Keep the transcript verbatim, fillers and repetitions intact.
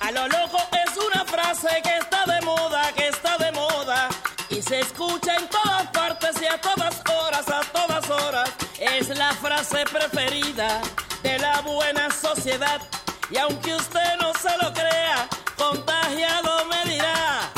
A lo loco es una frase que está de moda, que está de moda y se escucha en todas partes y a todas horas, a todas horas. Es la frase preferida de la buena sociedad y aunque usted no se lo crea, contagiado me dirá.